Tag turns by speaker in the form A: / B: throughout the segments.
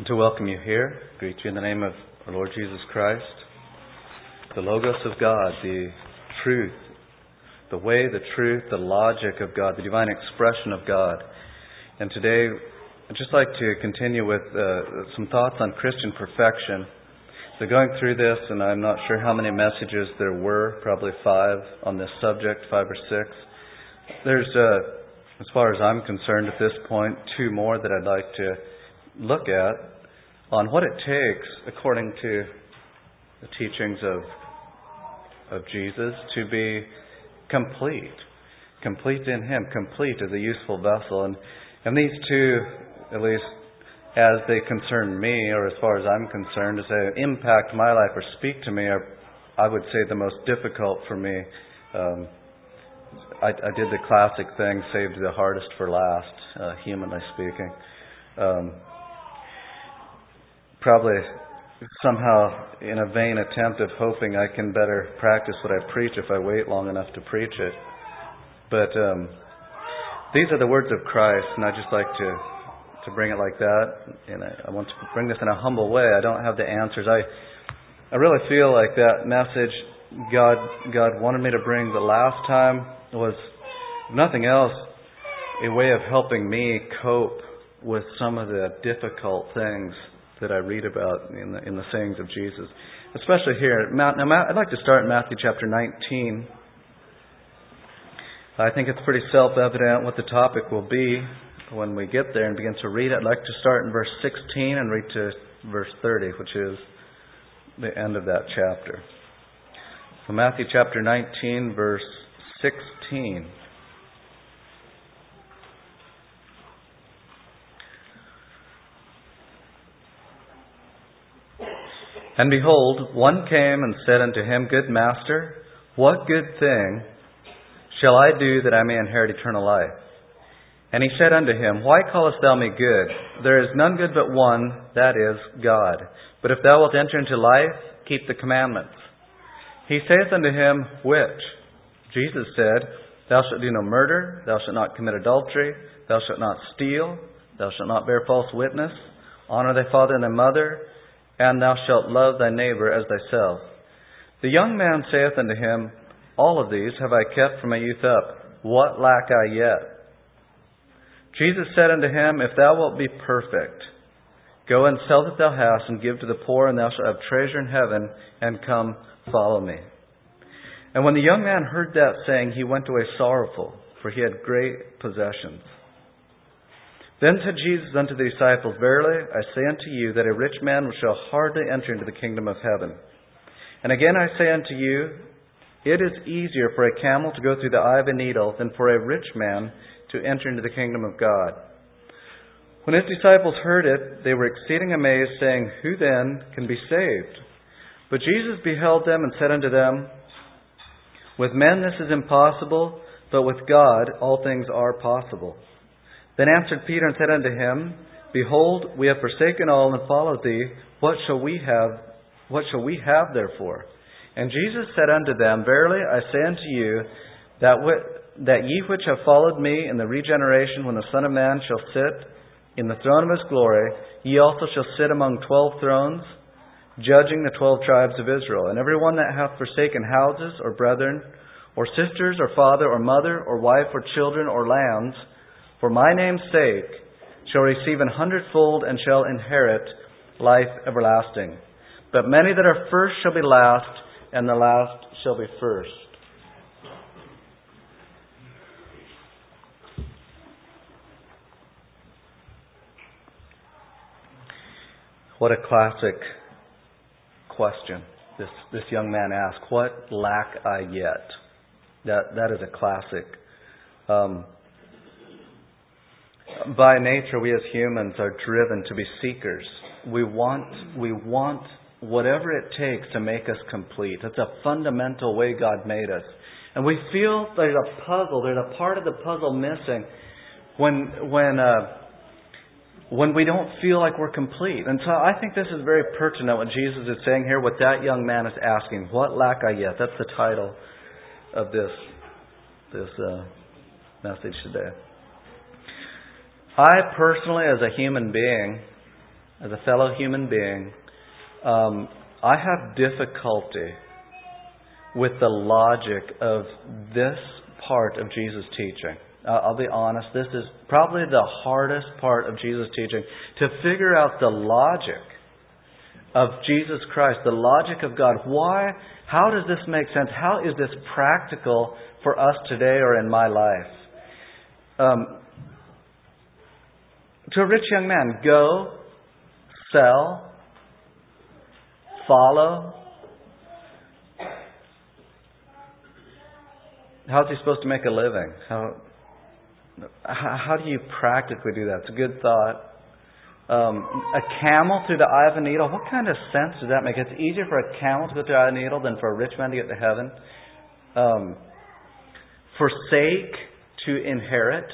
A: And to welcome you here, greet you in the name of our Lord Jesus Christ, the Logos of God, the truth, the way, the truth, the logic of God, the divine expression of God. And today, I'd just like to continue with some thoughts on Christian perfection. So going through this, and I'm not sure how many messages there were, probably 5 on this subject, 5 or 6. There's, as far as I'm concerned at this point, 2 more that I'd like to look at on what it takes, according to the teachings of Jesus, to be complete in Him, complete as a useful vessel. And these 2, at least as they concern me, or as far as I'm concerned, as they impact my life or speak to me, are, I would say, the most difficult for me. I did the classic thing, saved the hardest for last, humanly speaking. Probably somehow in a vain attempt of hoping I can better practice what I preach if I wait long enough to preach it. But these are the words of Christ, and I'd just like to bring it like that. And I want to bring this in a humble way. I don't have the answers. I really feel like that message God wanted me to bring the last time was, if nothing else, a way of helping me cope with some of the difficult things that I read about in the sayings of Jesus, especially here. Now, I'd like to start in Matthew chapter 19. I think it's pretty self-evident what the topic will be when we get there and begin to read it. I'd like to start in verse 16 and read to verse 30, which is the end of that chapter. So Matthew chapter 19, verse 16. And behold, one came and said unto him, Good Master, what good thing shall I do that I may inherit eternal life? And he said unto him, Why callest thou me good? There is none good but one, that is, God. But if thou wilt enter into life, keep the commandments. He saith unto him, Which? Jesus said, Thou shalt do no murder, thou shalt not commit adultery, thou shalt not steal, thou shalt not bear false witness, honor thy father and thy mother, and thou shalt love thy neighbor as thyself. The young man saith unto him, All of these have I kept from my youth up. What lack I yet? Jesus said unto him, If thou wilt be perfect, go and sell that thou hast, and give to the poor, and thou shalt have treasure in heaven, and come, follow me. And when the young man heard that saying, he went away sorrowful, for he had great possessions. Then said Jesus unto the disciples, Verily I say unto you, that a rich man shall hardly enter into the kingdom of heaven. And again I say unto you, it is easier for a camel to go through the eye of a needle than for a rich man to enter into the kingdom of God. When his disciples heard it, they were exceeding amazed, saying, Who then can be saved? But Jesus beheld them and said unto them, With men this is impossible, but with God all things are possible. Then answered Peter and said unto him, Behold, we have forsaken all and followed thee. What shall we have therefore? And Jesus said unto them, Verily I say unto you, that ye which have followed me in the regeneration, when the Son of Man shall sit in the throne of his glory, ye also shall sit among 12 thrones, judging the 12 tribes of Israel. And every one that hath forsaken houses, or brethren, or sisters, or father, or mother, or wife, or children, or lands, for my name's sake, shall receive 100-fold, and shall inherit life everlasting. But many that are first shall be last, and the last shall be first. What a classic question this young man asked. What lack I yet? That is a classic. By nature, we as humans are driven to be seekers. We want whatever it takes to make us complete. That's a fundamental way God made us. And we feel there's a part of the puzzle missing when we don't feel like we're complete. And so I think this is very pertinent what Jesus is saying here, what that young man is asking. What lack I yet? That's the title of this message today. I personally, as a human being, as a fellow human being, I have difficulty with the logic of this part of Jesus' teaching. I'll be honest, this is probably the hardest part of Jesus' teaching, to figure out the logic of Jesus Christ, the logic of God. Why? How does this make sense? How is this practical for us today or in my life? To a rich young man, go, sell, follow. How's he supposed to make a living? How do you practically do that? It's a good thought. A camel through the eye of a needle. What kind of sense does that make? It's easier for a camel to go through the eye of a needle than for a rich man to get to heaven. Forsake to inherit.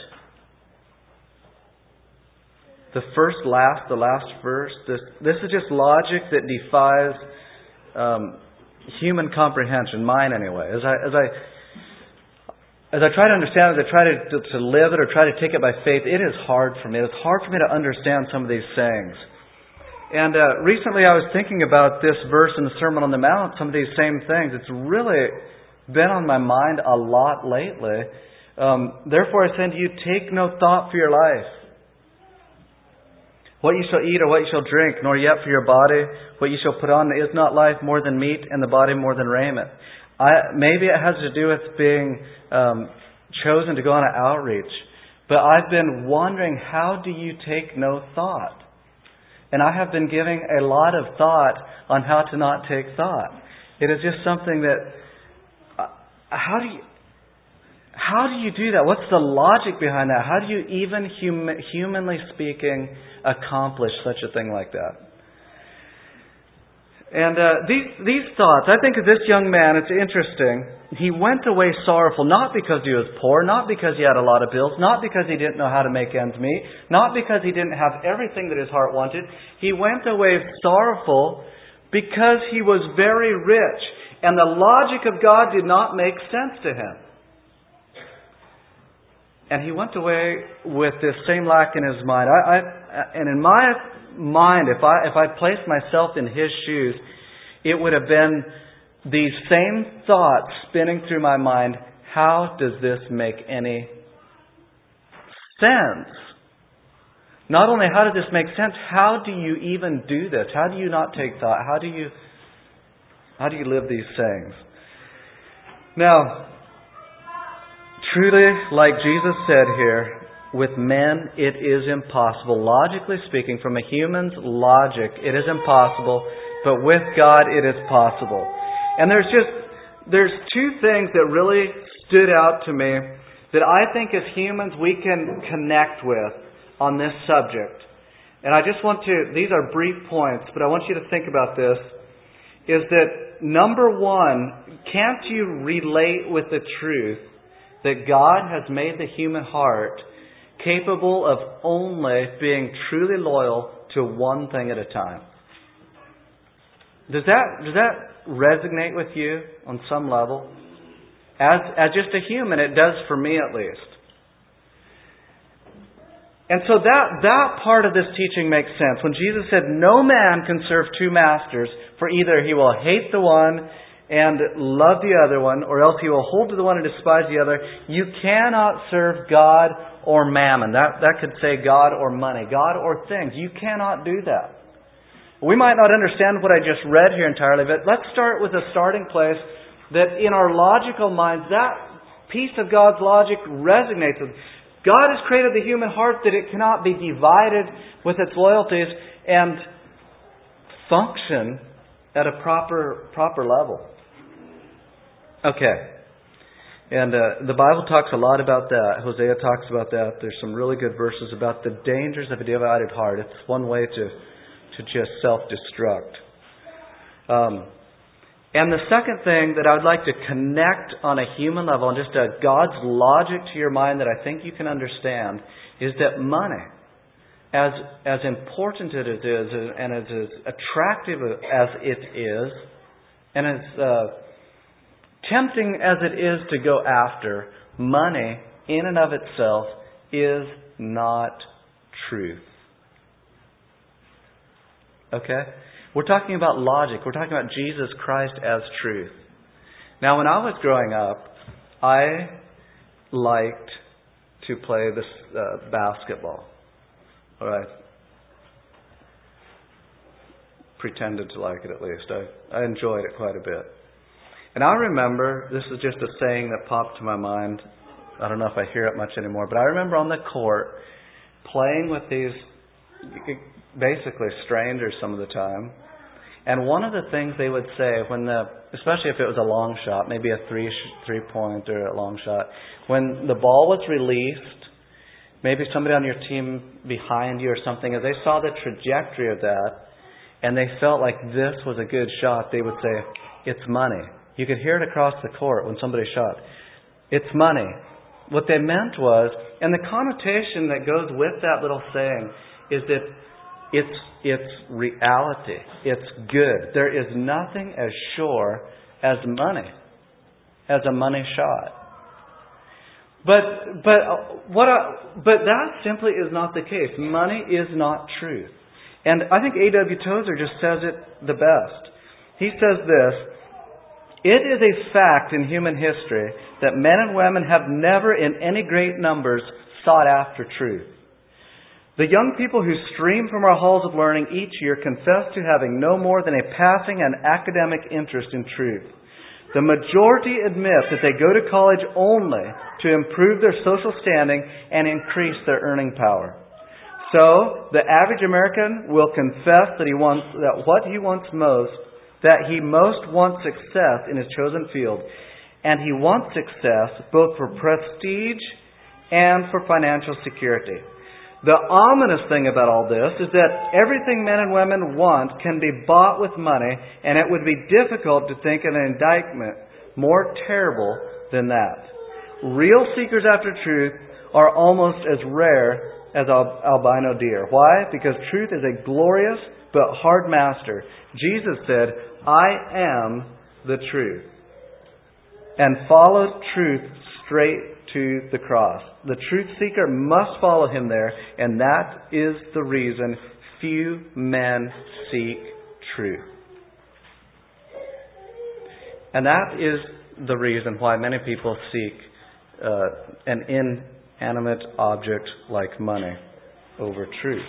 A: The first last, the last first. This is just logic that defies human comprehension, mine anyway. As I try to understand it, as I try to live it or try to take it by faith, it is hard for me. It's hard for me to understand some of these sayings. And recently I was thinking about this verse in the Sermon on the Mount, some of these same things. It's really been on my mind a lot lately. Therefore I say to you, take no thought for your life, what you shall eat or what you shall drink, nor yet for your body what you shall put on. Is not life more than meat, and the body more than raiment? Maybe it has to do with being chosen to go on an outreach. But I've been wondering, how do you take no thought? And I have been giving a lot of thought on how to not take thought. It is just something that... How do you do that? What's the logic behind that? How do you even, humanly speaking, accomplish such a thing like that? And these thoughts, I think of this young man, it's interesting. He went away sorrowful, not because he was poor, not because he had a lot of bills, not because he didn't know how to make ends meet, not because he didn't have everything that his heart wanted. He went away sorrowful because he was very rich, and the logic of God did not make sense to him. And he went away with this same lack in his mind. And in my mind, if I placed myself in his shoes, it would have been these same thoughts spinning through my mind. How does this make any sense? Not only how does this make sense, how do you even do this? How do you not take thought? How do you live these sayings? Now, truly, like Jesus said here, with men it is impossible. Logically speaking, from a human's logic, it is impossible. But with God, it is possible. And there's two things that really stood out to me that I think as humans we can connect with on this subject. And I just want to, these are brief points, but I want you to think about this, is that number one, can't you relate with the truth that God has made the human heart capable of only being truly loyal to one thing at a time? Does that resonate with you on some level? As just a human, it does for me at least. And so that part of this teaching makes sense. When Jesus said, no man can serve two masters, for either he will hate the one and love the other one, or else he will hold to the one and despise the other. You cannot serve God or mammon. That could say God or money, God or things. You cannot do that. We might not understand what I just read here entirely, but let's start with a starting place that in our logical minds, that piece of God's logic resonates with. God has created the human heart that it cannot be divided with its loyalties and function at a proper level. Okay. And the Bible talks a lot about that. Hosea talks about that. There's some really good verses about the dangers of a divided heart. It's one way to just self-destruct. And the second thing that I would like to connect on a human level and just God's logic to your mind that I think you can understand is that money, as important as it is and as attractive as it is and as tempting as it is to go after, money in and of itself is not truth. Okay? We're talking about logic. We're talking about Jesus Christ as truth. Now, when I was growing up, I liked to play this basketball. All right. Pretended to like it at least. I enjoyed it quite a bit. And I remember, this is just a saying that popped to my mind. I don't know if I hear it much anymore, but I remember on the court playing with these basically strangers some of the time. And one of the things they would say especially if it was a long shot, maybe a three-point or a long shot, when the ball was released, maybe somebody on your team behind you or something, if they saw the trajectory of that and they felt like this was a good shot, they would say, "It's money." You could hear it across the court when somebody shot. "It's money." What they meant was, and the connotation that goes with that little saying is that it's reality. It's good. There is nothing as sure as money, as a money shot. But that simply is not the case. Money is not truth. And I think A.W. Tozer just says it the best. He says this: "It is a fact in human history that men and women have never in any great numbers sought after truth. The young people who stream from our halls of learning each year confess to having no more than a passing and academic interest in truth. The majority admit that they go to college only to improve their social standing and increase their earning power. So, the average American will confess that he most wants success in his chosen field, and he wants success both for prestige and for financial security. The ominous thing about all this is that everything men and women want can be bought with money, and it would be difficult to think of an indictment more terrible than that. Real seekers after truth are almost as rare as albino deer. Why? Because truth is a glorious but hard master. Jesus said, "I am the truth," and followed truth straight to the cross. The truth seeker must follow him there, and that is the reason few men seek truth. And that is the reason why many people seek an inanimate object like money over truth.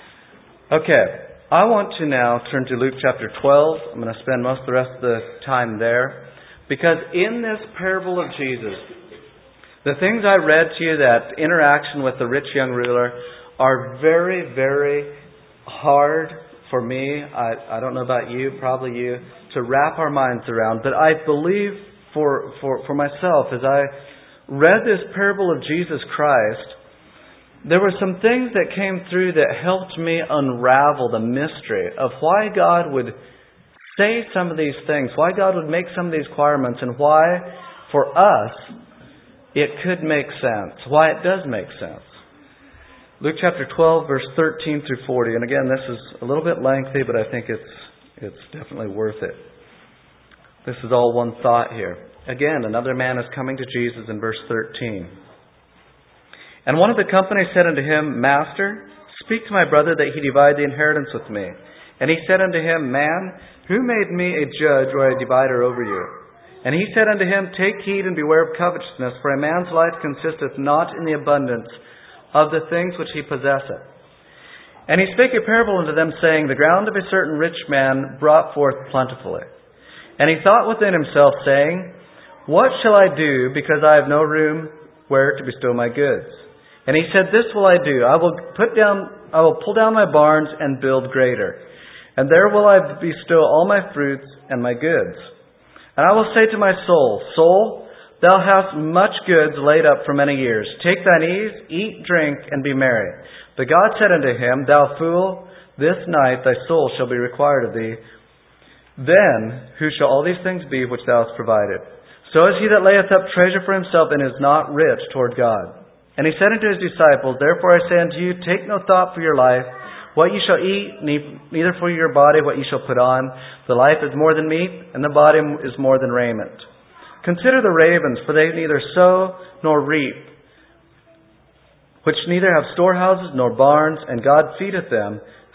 A: Okay, I want to now turn to Luke chapter 12. I'm going to spend most of the rest of the time there, because in this parable of Jesus, the things I read to you, that interaction with the rich young ruler, are very, very hard for me. I don't know about you, probably you, to wrap our minds around. But I believe for myself, as I read this parable of Jesus Christ, there were some things that came through that helped me unravel the mystery of why God would say some of these things, why God would make some of these requirements, and why, for us, it could make sense, why it does make sense. Luke chapter 12, verse 13 through 40. And again, this is a little bit lengthy, but I think it's definitely worth it. This is all one thought here. Again, another man is coming to Jesus in verse 13. "And one of the company said unto him, Master, speak to my brother that he divide the inheritance with me. And he said unto him, Man, who made me a judge or a divider over you? And he said unto him, Take heed and beware of covetousness, for a man's life consisteth not in the abundance of the things which he possesseth. And he spake a parable unto them, saying, The ground of a certain rich man brought forth plentifully. And he thought within himself, saying, What shall I do, because I have no room where to bestow my goods? And he said, This will I do. I will pull down my barns and build greater. And there will I bestow all my fruits and my goods. And I will say to my soul, Soul, thou hast much goods laid up for many years. Take thine ease, eat, drink, and be merry. But God said unto him, Thou fool, this night thy soul shall be required of thee. Then who shall all these things be which thou hast provided? So is he that layeth up treasure for himself and is not rich toward God. And he said unto his disciples, Therefore I say unto you, take no thought for your life, what ye shall eat, neither for your body what ye shall put on. The life is more than meat, and the body is more than raiment. Consider the ravens, for they neither sow nor reap, which neither have storehouses nor barns, and God feedeth them.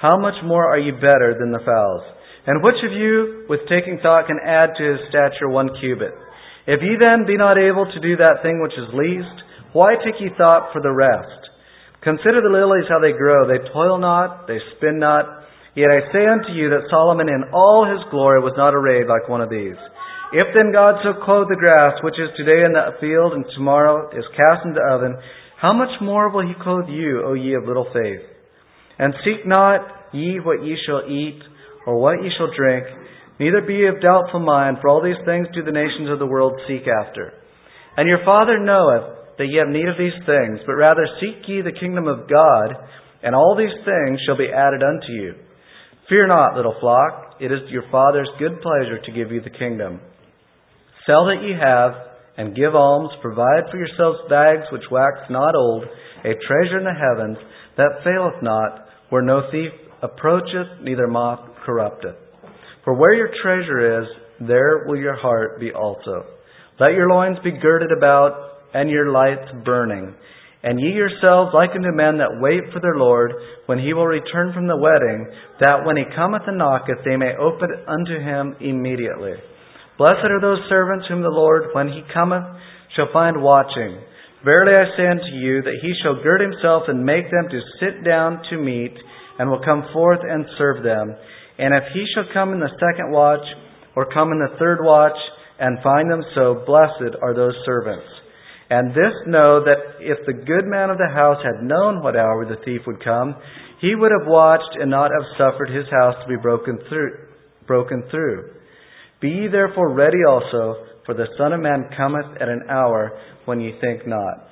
A: how much more are you better than the fowls? And which of you, with taking thought, can add to his stature 1 cubit? If ye then be not able to do that thing which is least, why take ye thought for the rest? Consider the lilies, how they grow. They toil not, they spin not. Yet I say unto you that Solomon in all his glory was not arrayed like one of these. If then God so clothe the grass, which is today in the field, and tomorrow is cast into the oven, how much more will he clothe you, O ye of little faith? And seek not ye what ye shall eat, or what ye shall drink, neither be ye of doubtful mind, for all these things do the nations of the world seek after. And your Father knoweth that ye have need of these things, but rather seek ye the kingdom of God, and all these things shall be added unto you. Fear not, little flock, it is your Father's good pleasure to give you the kingdom. Sell that ye have, and give alms, provide for yourselves bags which wax not old, a treasure in the heavens that faileth not, where no thief approacheth, neither moth corrupteth. For where your treasure is, there will your heart be also. Let your loins be girded about, and your lights burning. And ye yourselves like unto men that wait for their Lord, when he will return from the wedding, that when he cometh and knocketh, they may open unto him immediately. Blessed are those servants whom the Lord, when he cometh, shall find watching. Verily I say unto you, that he shall gird himself and make them to sit down to meat, and will come forth and serve them. And if he shall come in the second watch, or come in the third watch, and find them so, blessed are those servants. And this know, that if the good man of the house had known what hour the thief would come, he would have watched and not have suffered his house to be broken through. Be ye therefore ready also, for the Son of Man cometh at an hour when ye think not.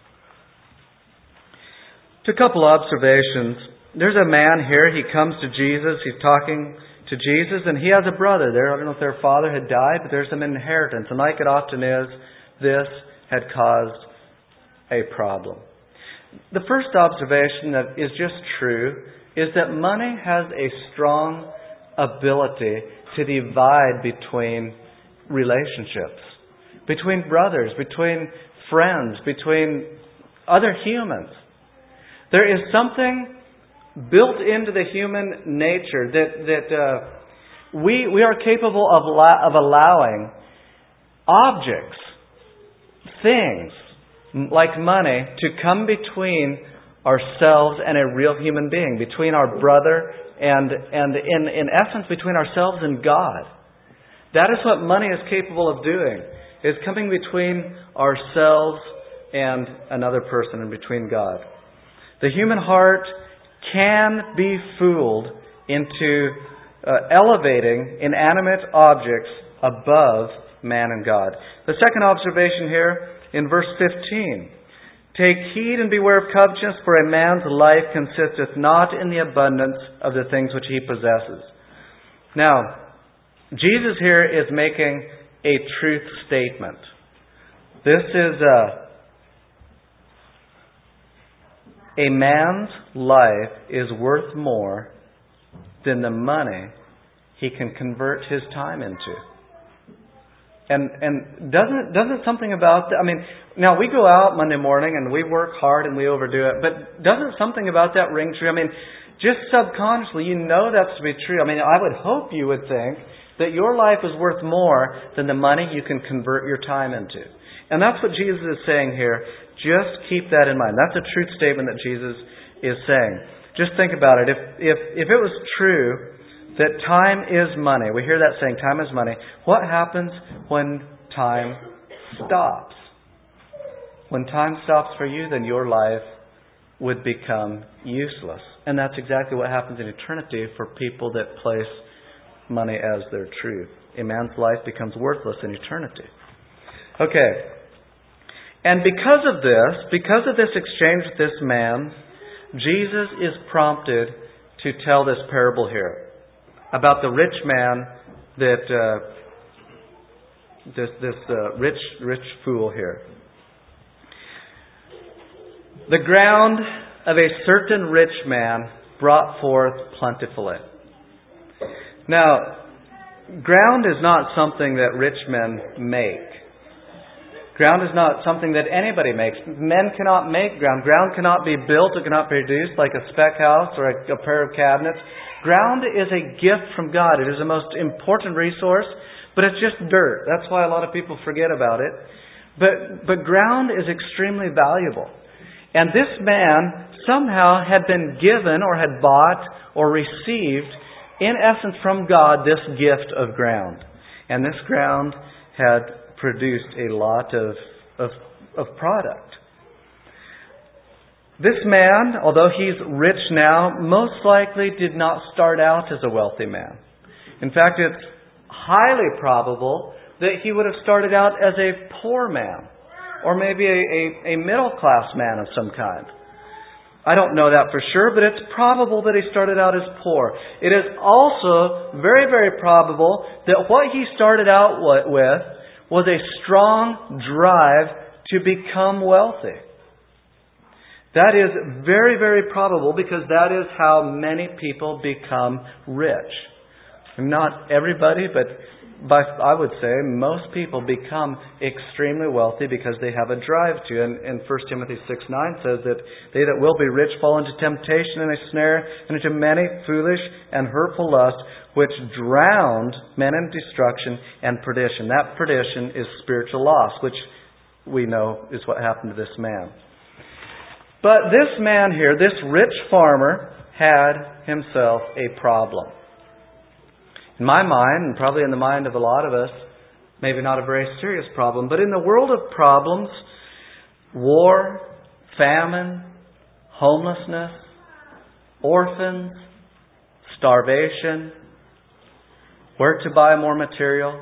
A: To a couple observations. There's a man here, he comes to Jesus, he's talking to Jesus, and he has a brother there. I don't know if their father had died, but there's some inheritance. And like it often is, this had caused a problem. The first observation that is just true is that money has a strong ability to divide between relationships, between brothers, between friends, between other humans. There is something built into the human nature that we are capable of allowing objects, things like money, to come between ourselves and a real human being, between our brother and in essence between ourselves and God. That is what money is capable of doing, is coming between ourselves and another person and between God. The human heart can be fooled into elevating inanimate objects above man and God. The second observation here in verse 15. Take heed and beware of covetousness, for a man's life consisteth not in the abundance of the things which he possesses. Now, Jesus here is making a truth statement. This is a man's life is worth more than the money he can convert his time into. And doesn't something about that, now we go out Monday morning and we work hard and we overdo it, but doesn't something about that ring true? Just subconsciously you know that's to be true. I would hope you would think that your life is worth more than the money you can convert your time into. And that's what Jesus is saying here. Just keep that in mind. That's a truth statement that Jesus is saying. Just think about it. If it was true that time is money, we hear that saying, time is money. What happens when time stops? When time stops for you, then your life would become useless. And that's exactly what happens in eternity for people that place money as their truth. A man's life becomes worthless in eternity. Okay. And because of this exchange with this man, Jesus is prompted to tell this parable here about the rich man that this rich fool here. The ground of a certain rich man brought forth plentifully. Now, ground is not something that rich men make. Ground is not something that anybody makes. Men cannot make ground. Ground cannot be built. It cannot be produced like a spec house or a pair of cabinets. Ground is a gift from God. It is the most important resource, but it's just dirt. That's why a lot of people forget about it. But ground is extremely valuable. And this man somehow had been given or had bought or received, in essence from God, this gift of ground. And this ground had produced a lot of product. This man, although he's rich now, most likely did not start out as a wealthy man. In fact, it's highly probable that he would have started out as a poor man, or maybe a middle-class man of some kind. I don't know that for sure, but it's probable that he started out as poor. It is also very, very probable that what he started out with was a strong drive to become wealthy. That is very, very probable, because that is how many people become rich. Not everybody, but I would say most people become extremely wealthy because they have a drive to. And 1 Timothy 6:9 says that they that will be rich fall into temptation and a snare, and into many foolish and hurtful lusts, which drowned men in destruction and perdition. That perdition is spiritual loss, which we know is what happened to this man. But this man here, this rich farmer, had himself a problem. In my mind, and probably in the mind of a lot of us, maybe not a very serious problem, but in the world of problems, war, famine, homelessness, orphans, starvation, where to buy more material.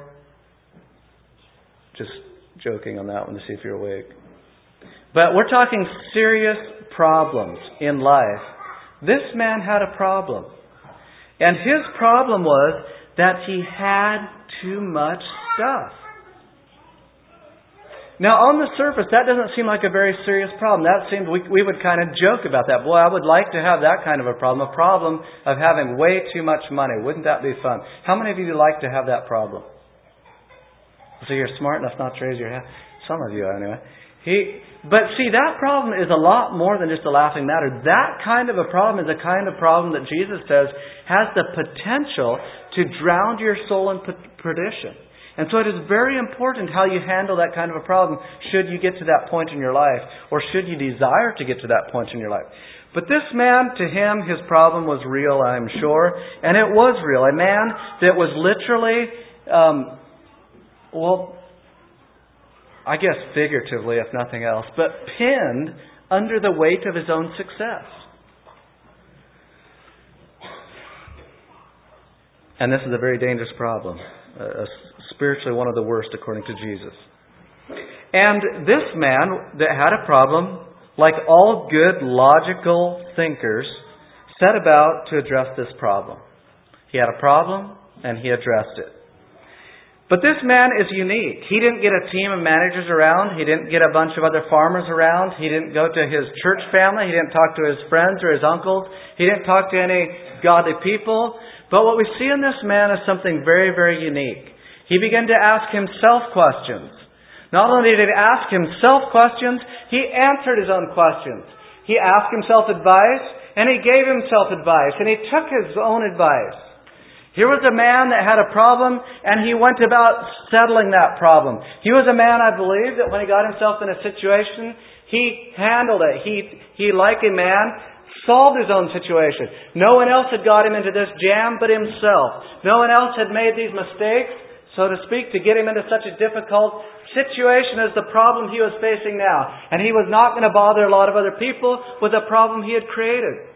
A: Just joking on that one to see if you're awake. But we're talking serious problems in life. This man had a problem. And his problem was that he had too much stuff. Now, on the surface, that doesn't seem like a very serious problem. That seemed, we would kind of joke about that. Boy, I would like to have that kind of a problem of having way too much money. Wouldn't that be fun? How many of you would like to have that problem? So you're smart enough not to raise your hand. Some of you, anyway. But see, that problem is a lot more than just a laughing matter. That kind of a problem is a kind of problem that Jesus says has the potential to drown your soul in perdition. And so it is very important how you handle that kind of a problem should you get to that point in your life, or should you desire to get to that point in your life. But this man, to him, his problem was real, I'm sure. And it was real. A man that was literally, I guess figuratively, if nothing else, but pinned under the weight of his own success. And this is a very dangerous problem. Spiritually one of the worst, according to Jesus. And this man that had a problem, like all good logical thinkers, set about to address this problem. He had a problem, and he addressed it. But this man is unique. He didn't get a team of managers around. He didn't get a bunch of other farmers around. He didn't go to his church family. He didn't talk to his friends or his uncles. He didn't talk to any godly people. But what we see in this man is something very, very unique. He began to ask himself questions. Not only did he ask himself questions, he answered his own questions. He asked himself advice, and he gave himself advice, and he took his own advice. Here was a man that had a problem, and he went about settling that problem. He was a man, I believe, that when he got himself in a situation, he handled it. He, like a man, solved his own situation. No one else had got him into this jam but himself. No one else had made these mistakes, so to speak, to get him into such a difficult situation as the problem he was facing now. And he was not going to bother a lot of other people with a problem he had created.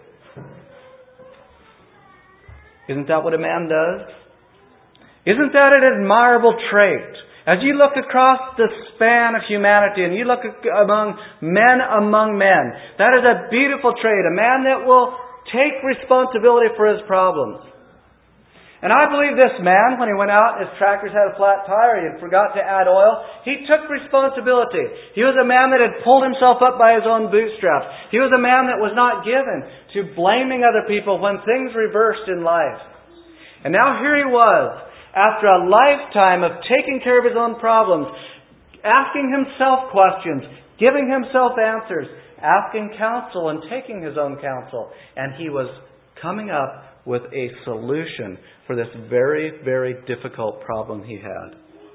A: Isn't that what a man does? Isn't that an admirable trait? As you look across the span of humanity and you look among men, that is a beautiful trait. A man that will take responsibility for his problems. And I believe this man, when he went out, his tractors had a flat tire, he had forgot to add oil, he took responsibility. He was a man that had pulled himself up by his own bootstraps. He was a man that was not given to blaming other people when things reversed in life. And now here he was, after a lifetime of taking care of his own problems, asking himself questions, giving himself answers, asking counsel and taking his own counsel. And he was coming up with a solution for this very, very difficult problem he had.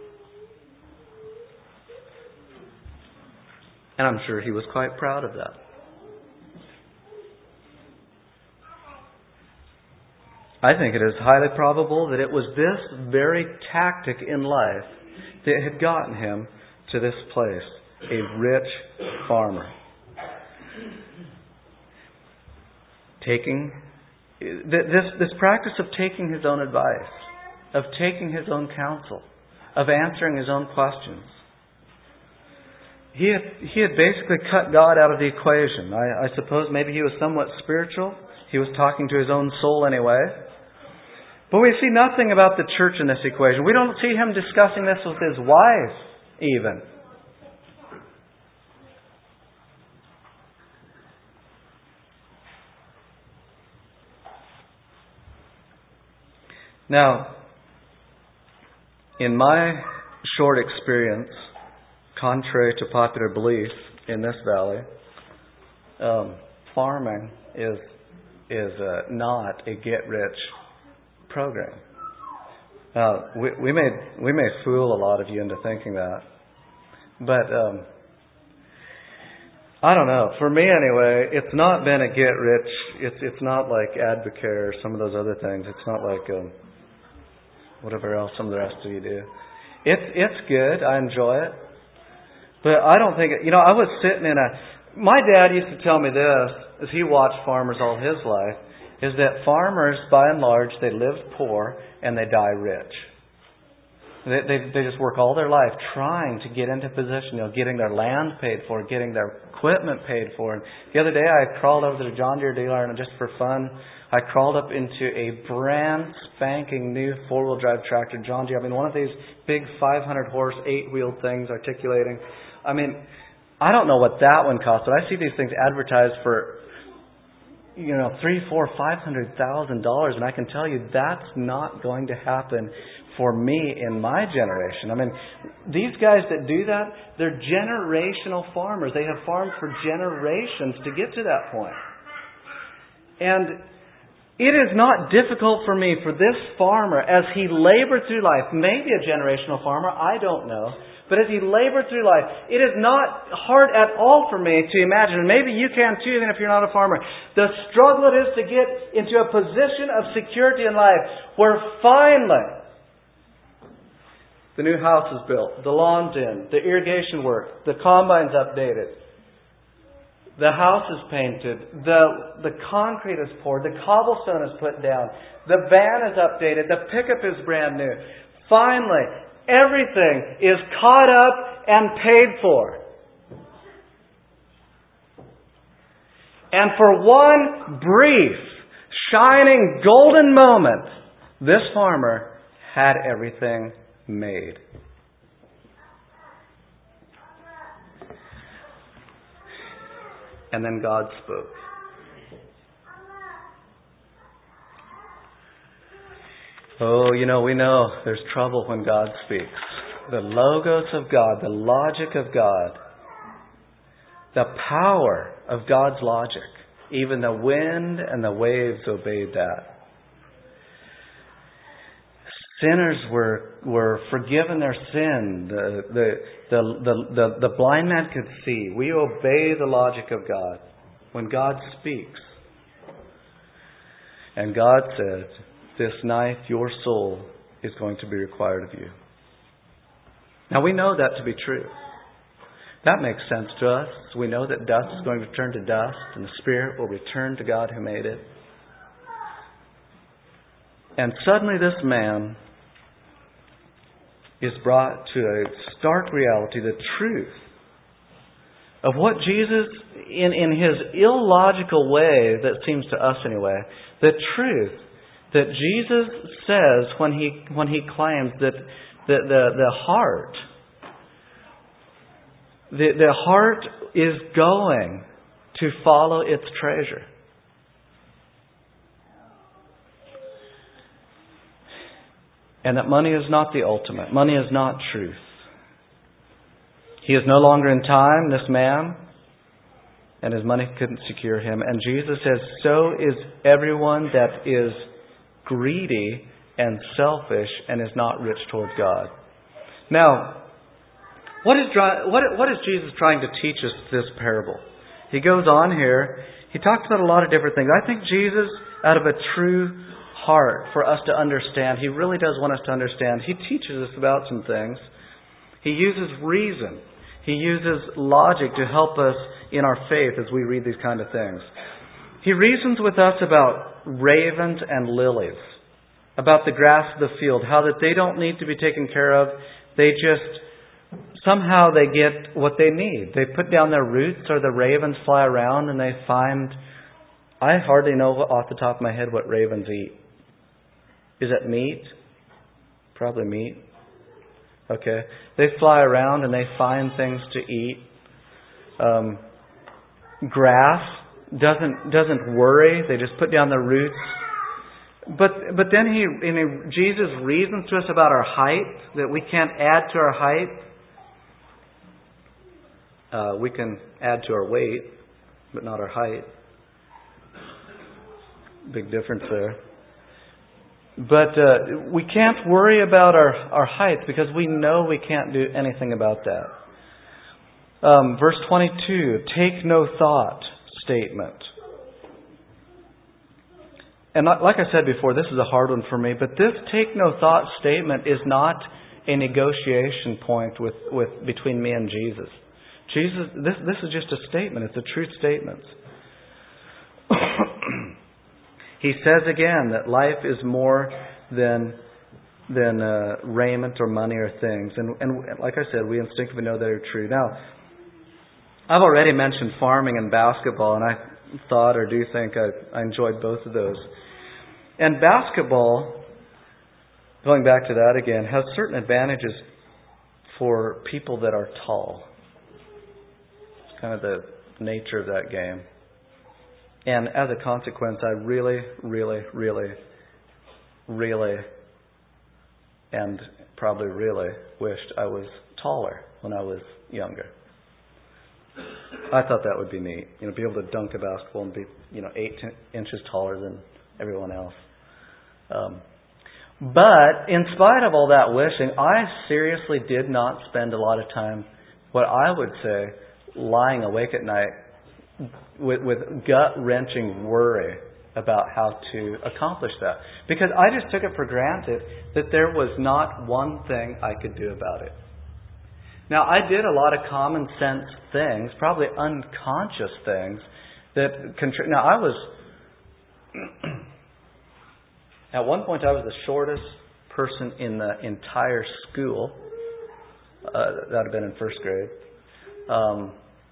A: And I'm sure he was quite proud of that. I think it is highly probable that it was this very tactic in life that had gotten him to this place, a rich farmer. This practice of taking his own advice, of taking his own counsel, of answering his own questions. He had basically cut God out of the equation. I suppose maybe he was somewhat spiritual. He was talking to his own soul anyway. But we see nothing about the church in this equation. We don't see him discussing this with his wife, even. Now, in my short experience, contrary to popular belief in this valley, farming is not a get-rich program. We may fool a lot of you into thinking that, but I don't know. For me, anyway, it's not been a get-rich. It's not like Advocare or some of those other things. It's not like whatever else some of the rest of you do. It's good. I enjoy it. But I don't think it, I was sitting my dad used to tell me this, as he watched farmers all his life, is that farmers, by and large, they live poor and they die rich. They just work all their life trying to get into position, getting their land paid for, getting their equipment paid for. And the other day I crawled over to the John Deere dealer and just for fun, I crawled up into a brand spanking new 4-wheel drive tractor, John Deere. One of these big 500 horse, 8-wheeled things articulating. I don't know what that one cost, but I see these things advertised for $300,000, $400,000, $500,000, and I can tell you that's not going to happen for me in my generation. These guys that do that, they're generational farmers. They have farmed for generations to get to that point. And it is not difficult for me, for this farmer, as he labored through life, maybe a generational farmer, I don't know, but as he labored through life, it is not hard at all for me to imagine, and maybe you can too, even if you're not a farmer, the struggle it is to get into a position of security in life where finally the new house is built, the lawn's in, the irrigation work, the combine's updated, the house is painted, the concrete is poured, the cobblestone is put down, the van is updated, the pickup is brand new. Finally, everything is caught up and paid for. And for one brief, shining, golden moment, this farmer had everything made. And then God spoke. Oh, we know there's trouble when God speaks. The logos of God, the logic of God, the power of God's logic. Even the wind and the waves obeyed that. Sinners were forgiven their sin. The blind man could see. We obey the logic of God when God speaks. And God said, this night your soul is going to be required of you. Now we know that to be true. That makes sense to us. We know that dust is going to return to dust and the spirit will return to God who made it. And suddenly this man is brought to a stark reality, the truth of what Jesus, in his illogical way, that seems to us anyway, the truth that Jesus says when he claims that the heart is going to follow its treasure. And that money is not the ultimate. Money is not truth. He is no longer in time, this man, and his money couldn't secure him. And Jesus says, so is everyone that is greedy and selfish and is not rich toward God. Now, what is Jesus trying to teach us this parable? He goes on here. He talks about a lot of different things. I think Jesus, out of a true heart for us to understand, He really does want us to understand. He teaches us about some things. He uses reason. He uses logic to help us in our faith as we read these kind of things. He reasons with us about ravens and lilies, about the grass of the field, how that they don't need to be taken care of. They just, somehow they get what they need. They put down their roots, or the ravens fly around and they find, I hardly know off the top of my head what ravens eat. Is it meat? Probably meat. Okay. They fly around and they find things to eat. Grass doesn't worry. They just put down their roots. But then Jesus reasons to us about our height, that we can't add to our height. We can add to our weight, but not our height. Big difference there. But we can't worry about our height because we know we can't do anything about that. Verse 22, take no thought statement. And like I said before, this is a hard one for me, but this take no thought statement is not a negotiation point between me and Jesus. This is just a statement. It's a truth statement. He says again that life is more than raiment or money or things. And like I said, we instinctively know that are true. Now, I've already mentioned farming and basketball, and I thought or do think I enjoyed both of those. And basketball, going back to that again, has certain advantages for people that are tall. It's kind of the nature of that game. And as a consequence, I really, and probably really wished I was taller when I was younger. I thought that would be neat. Be able to dunk a basketball and be, 8 inches taller than everyone else. But in spite of all that wishing, I seriously did not spend a lot of time, what I would say, lying awake at night with gut-wrenching worry about how to accomplish that. Because I just took it for granted that there was not one thing I could do about it. Now, I did a lot of common sense things, probably unconscious things, that now, I was... At one point, I was the shortest person in the entire school. That would have been in first grade. I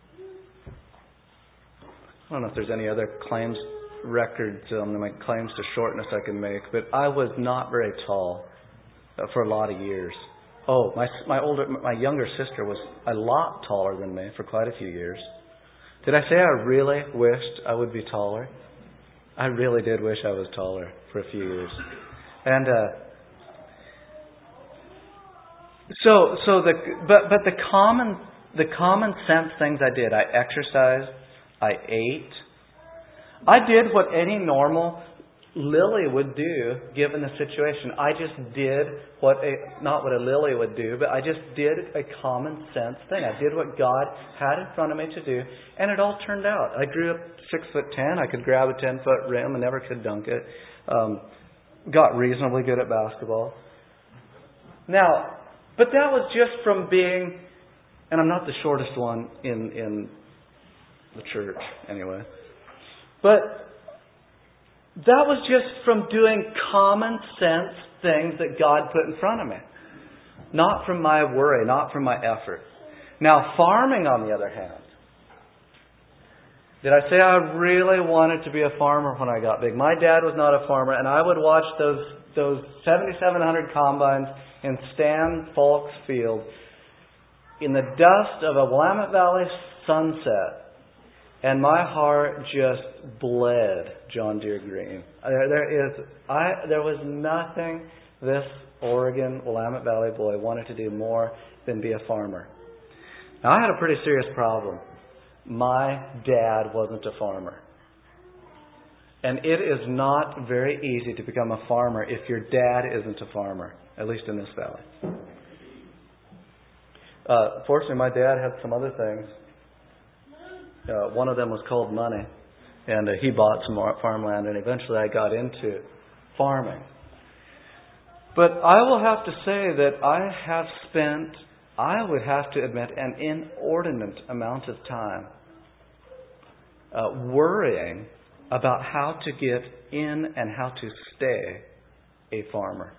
A: don't know if there's any other records on my claims to shortness I can make, but I was not very tall for a lot of years. Oh, my younger sister was a lot taller than me for quite a few years. Did I say I really wished I would be taller? I really did wish I was taller for a few years. And but the common sense things I did. I exercised, I ate. I did what any normal Lily would do given the situation. I just did not what a Lily would do, but I just did a common sense thing. I did what God had in front of me to do, and it all turned out. I grew up 6'10". I could grab a 10-foot rim and never could dunk it. Got reasonably good at basketball. Now, but that was just from being, and I'm not the shortest one in the church anyway, but that was just from doing common sense things that God put in front of me. Not from my worry, not from my effort. Now, farming, on the other hand. Did I say I really wanted to be a farmer when I got big? My dad was not a farmer, and I would watch those 7,700 combines in Stan Falk's field in the dust of a Willamette Valley sunset. And my heart just bled John Deere green. There was nothing this Oregon Willamette Valley boy wanted to do more than be a farmer. Now, I had a pretty serious problem. My dad wasn't a farmer. And it is not very easy to become a farmer if your dad isn't a farmer, at least in this valley. Fortunately, my dad had some other things. One of them was called money. And he bought some farmland, and eventually I got into farming. But I will have to say that I have spent, I would have to admit, an inordinate amount of time worrying about how to get in and how to stay a farmer.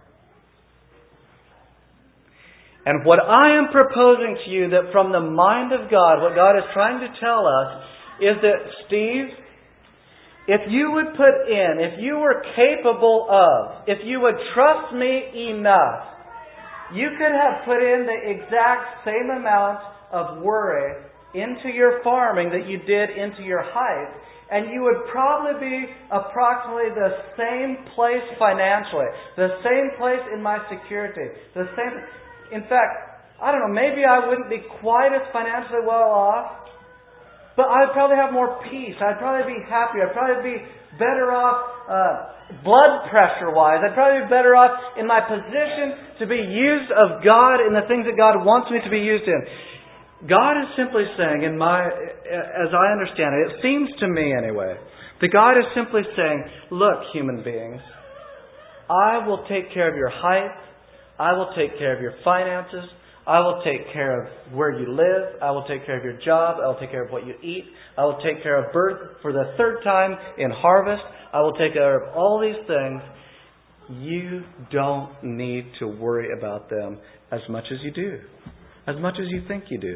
A: And what I am proposing to you, that from the mind of God, what God is trying to tell us, is that, Steve, if you would put in, if you were capable of, if you would trust me enough, you could have put in the exact same amount of worry into your farming that you did into your height, and you would probably be approximately the same place financially, the same place in my security, the same. In fact, I don't know, maybe I wouldn't be quite as financially well off, but I'd probably have more peace. I'd probably be happier. I'd probably be better off blood pressure-wise. I'd probably be better off in my position to be used of God in the things that God wants me to be used in. God is simply saying, as I understand it, it seems to me anyway, that God is simply saying, look, human beings, I will take care of your height. I will take care of your finances. I will take care of where you live. I will take care of your job. I will take care of what you eat. I will take care of birth for the third time in harvest. I will take care of all these things. You don't need to worry about them as much as you do. As much as you think you do.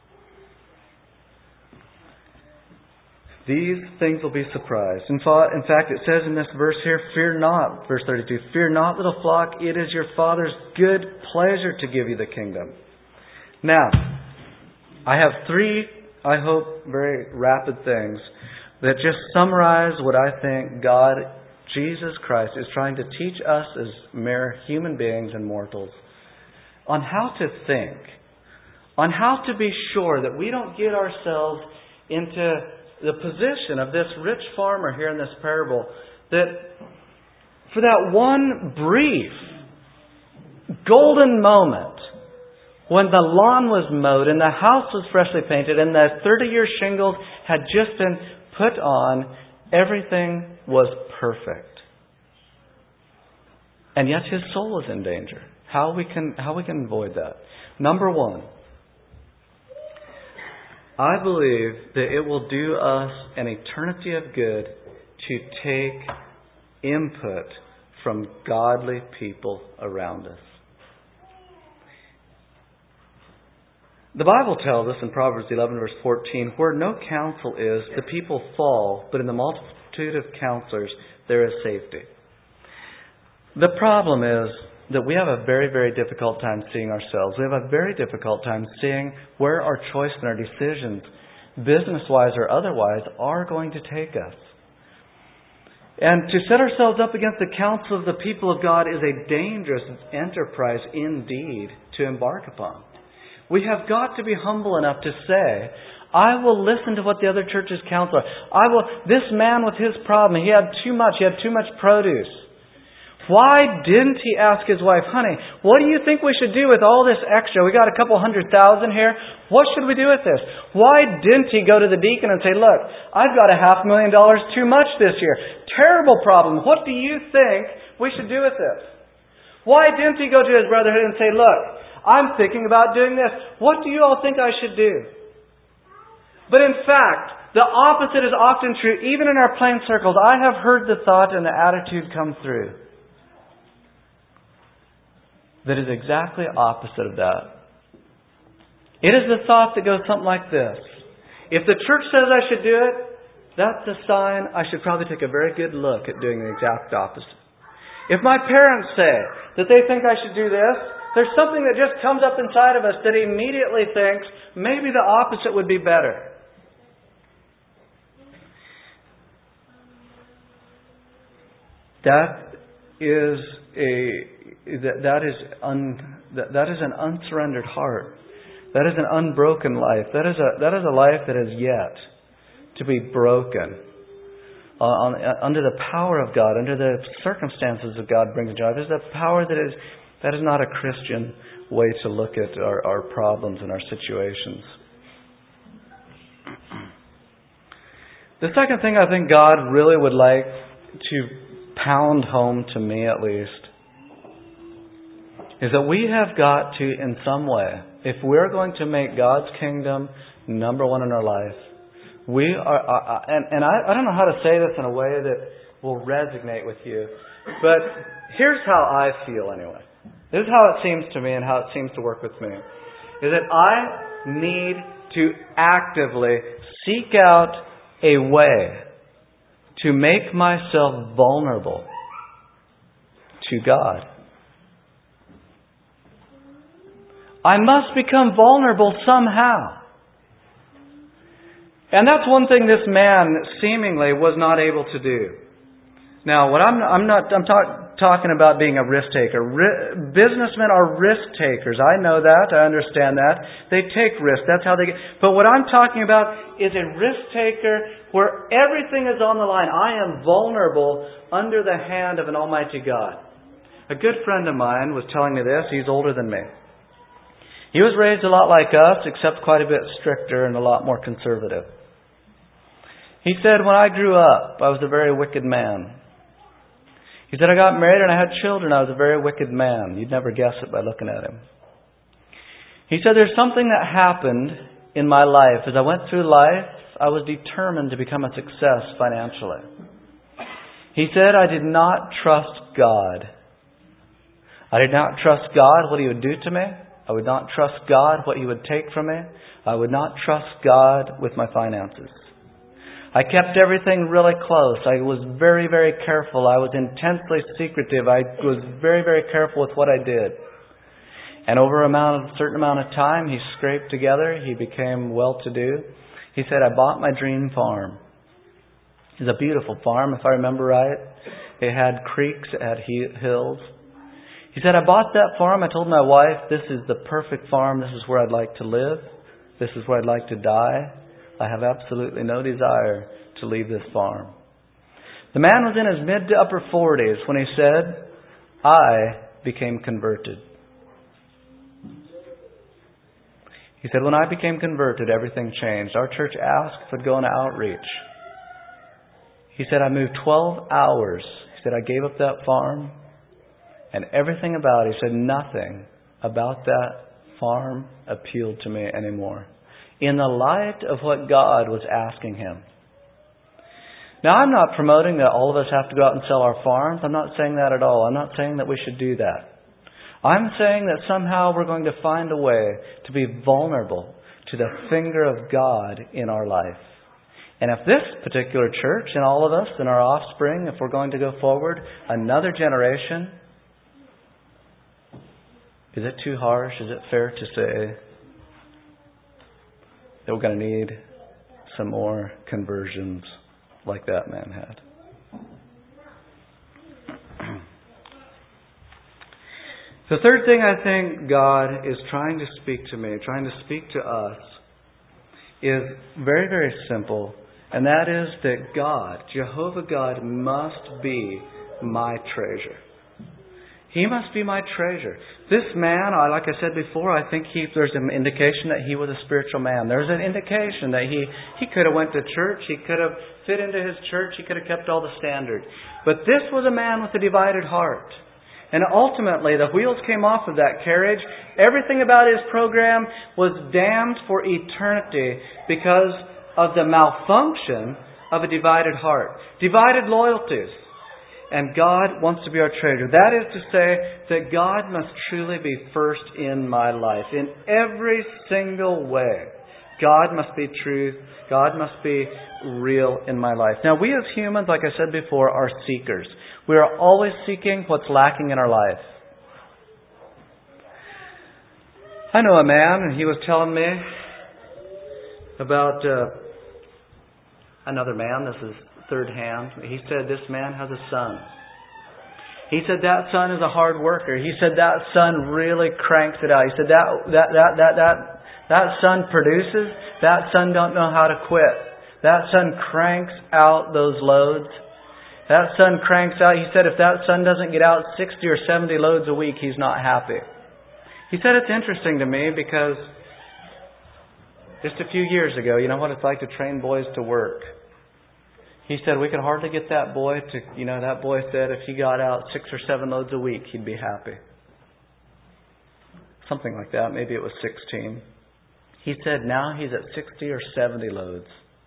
A: These things will be surprised. In fact, it says in this verse here, fear not, verse 32, fear not, little flock, it is your Father's good pleasure to give you the kingdom. Now, I have three, I hope, very rapid things that just summarize what I think God, Jesus Christ, is trying to teach us as mere human beings and mortals on how to think, on how to be sure that we don't get ourselves into the position of this rich farmer here in this parable, that for that one brief, golden moment, when the lawn was mowed and the house was freshly painted and the 30-year shingles had just been put on, everything was perfect. And yet his soul is in danger. How we can avoid that? Number one, I believe that it will do us an eternity of good to take input from godly people around us. The Bible tells us in Proverbs 11 verse 14, where no counsel is, the people fall, but in the multitude of counselors there is safety. The problem is that we have a very, very difficult time seeing ourselves. We have a very difficult time seeing where our choice and our decisions, business-wise or otherwise, are going to take us. And to set ourselves up against the counsel of the people of God is a dangerous enterprise indeed to embark upon. We have got to be humble enough to say, I will listen to what the other churches counsel. This man with his problem, he had too much produce. Why didn't he ask his wife, honey, what do you think we should do with all this extra? We got a couple 100,000 here. What should we do with this? Why didn't he go to the deacon and say, look, I've got $500,000 too much this year. Terrible problem. What do you think we should do with this? Why didn't he go to his brotherhood and say, look, I'm thinking about doing this. What do you all think I should do? But in fact, the opposite is often true. Even in our plain circles, I have heard the thought and the attitude come through that is exactly opposite of that. It is the thought that goes something like this. If the church says I should do it, that's a sign I should probably take a very good look at doing the exact opposite. If my parents say that they think I should do this, there's something that just comes up inside of us that immediately thinks maybe the opposite would be better. That is an unsurrendered heart. That is an unbroken life. That is a life that is yet to be broken under the power of God, under the circumstances that God brings into life. There's a power that is not a Christian way to look at our problems and our situations. The second thing I think God really would like to pound home to me, at least, is that we have got to, in some way, if we're going to make God's kingdom number one in our life, we are, and I don't know how to say this in a way that will resonate with you, but here's how I feel anyway. This is how it seems to me and how it seems to work with me, is that I need to actively seek out a way to make myself vulnerable to God. I must become vulnerable somehow. And that's one thing this man seemingly was not able to do. Now, what I'm talking about being a risk taker. Businessmen are risk takers. I know that. I understand that. They take risks. That's how they get. But what I'm talking about is a risk taker where everything is on the line. I am vulnerable under the hand of an almighty God. A good friend of mine was telling me this. He's older than me. He was raised a lot like us, except quite a bit stricter and a lot more conservative. He said, when I grew up, I was a very wicked man. He said, I got married and I had children. I was a very wicked man. You'd never guess it by looking at him. He said, there's something that happened in my life. As I went through life, I was determined to become a success financially. He said, I did not trust God. I did not trust God, what He would do to me. I would not trust God, what He would take from me. I would not trust God with my finances. I kept everything really close. I was very, very careful. I was intensely secretive. I was very, very careful with what I did. And over a certain amount of time, he scraped together. He became well-to-do. He said, I bought my dream farm. It was a beautiful farm, if I remember right. It had creeks, it had hills. He said, I bought that farm. I told my wife, this is the perfect farm. This is where I'd like to live. This is where I'd like to die. I have absolutely no desire to leave this farm. The man was in his mid to upper 40s when he said, I became converted. He said, when I became converted, everything changed. Our church asked if I'd go on outreach. He said, I moved 12 hours. He said, I gave up that farm. And everything about it, he said, nothing about that farm appealed to me anymore. In the light of what God was asking him. Now, I'm not promoting that all of us have to go out and sell our farms. I'm not saying that at all. I'm not saying that we should do that. I'm saying that somehow we're going to find a way to be vulnerable to the finger of God in our life. And if this particular church and all of us and our offspring, if we're going to go forward, another generation, is it too harsh? Is it fair to say that we're going to need some more conversions like that man had? The third thing I think God is trying to speak to me, trying to speak to us, is very, very simple. And that is that God, Jehovah God, must be my treasure. He must be my treasure. This man, like I said before, I think there's an indication that he was a spiritual man. There's an indication that he could have went to church. He could have fit into his church. He could have kept all the standards. But this was a man with a divided heart. And ultimately, the wheels came off of that carriage. Everything about his program was damned for eternity because of the malfunction of a divided heart. Divided loyalties. And God wants to be our treasure. That is to say that God must truly be first in my life. In every single way. God must be truth. God must be real in my life. Now, we as humans, like I said before, are seekers. We are always seeking what's lacking in our life. I know a man, and he was telling me about another man. This is third hand. He said this man has a son. He said that son is a hard worker. He said that son really cranks it out. He said that That son produces. That son don't know how to quit. That son cranks out those loads. That son cranks out. He said if that son doesn't get out 60 or 70 loads a week, he's not happy. He said it's interesting to me because just a few years ago, you know what it's like to train boys to work. He said we could hardly get that boy to, that boy said if he got out 6 or 7 loads a week, he'd be happy. Something like that. Maybe it was 16. He said now he's at 60 or 70 loads.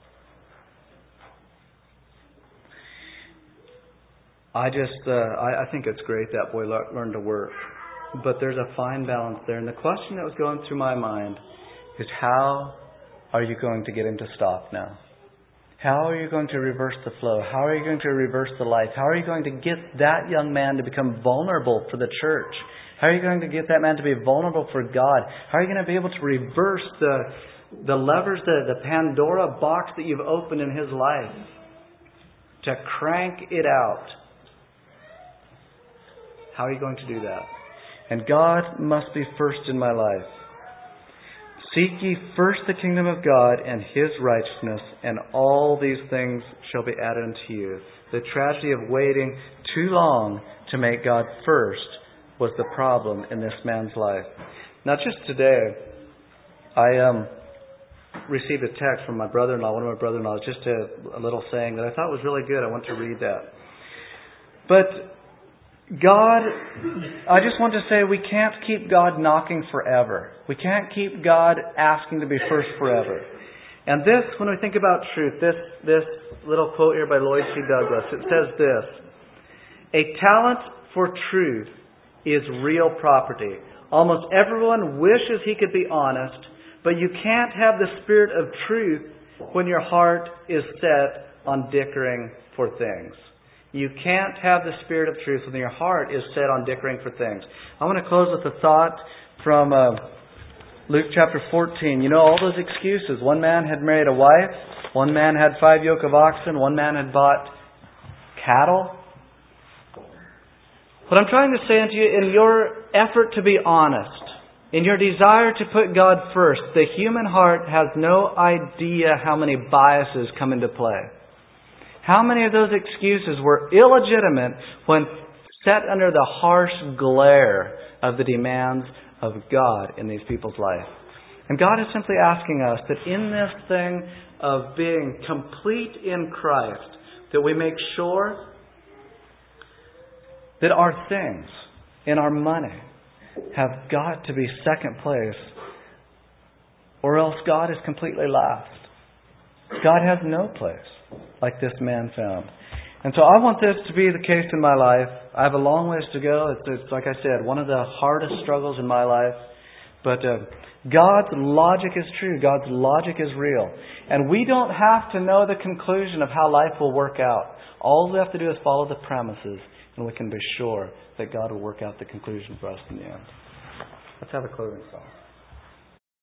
A: I think it's great that boy learned to work. But there's a fine balance there. And the question that was going through my mind is how are you going to get him to stop now? How are you going to reverse the flow? How are you going to reverse the life? How are you going to get that young man to become vulnerable for the church? How are you going to get that man to be vulnerable for God? How are you going to be able to reverse the levers, the Pandora box that you've opened in his life? To crank it out. How are you going to do that? And God must be first in my life. Seek ye first the kingdom of God and His righteousness, and all these things shall be added unto you. The tragedy of waiting too long to make God first was the problem in this man's life. Now just today, I received a text from my brother-in-law, one of my brother-in-laws, just a little saying that I thought was really good. I want to read that. But God, I just want to say we can't keep God knocking forever. We can't keep God asking to be first forever. And this, when we think about truth, this little quote here by Lloyd C. Douglas, it says this: a talent for truth is real property. Almost everyone wishes he could be honest, but you can't have the spirit of truth when your heart is set on dickering for things. You can't have the spirit of truth when your heart is set on dickering for things. I want to close with a thought from Luke chapter 14. You know all those excuses. One man had married a wife. One man had 5 yoke of oxen. One man had bought cattle. What I'm trying to say unto you, in your effort to be honest, in your desire to put God first, the human heart has no idea how many biases come into play. How many of those excuses were illegitimate when set under the harsh glare of the demands of God in these people's life? And God is simply asking us that in this thing of being complete in Christ, that we make sure that our things and our money have got to be second place, or else God is completely last. God has no place like this man found. And so I want this to be the case in my life. I have a long ways to go. It's like I said, one of the hardest struggles in my life. But God's logic is true. God's logic is real. And we don't have to know the conclusion of how life will work out. All we have to do is follow the premises, and we can be sure that God will work out the conclusion for us in the end. Let's have a closing song.